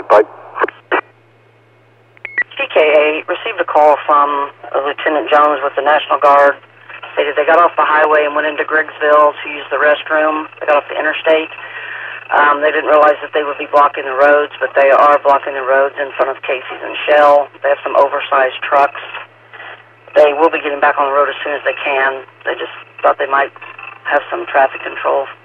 ahead, bye. TKA received a call from Lieutenant Jones with the National Guard. Stated they got off the highway and went into Griggsville to use the restroom. They got off the interstate. They didn't realize that they would be blocking the roads, but they are blocking the roads in front of Casey's and Shell. They have some oversized trucks. They will be getting back on the road as soon as they can. They just thought they might have some traffic control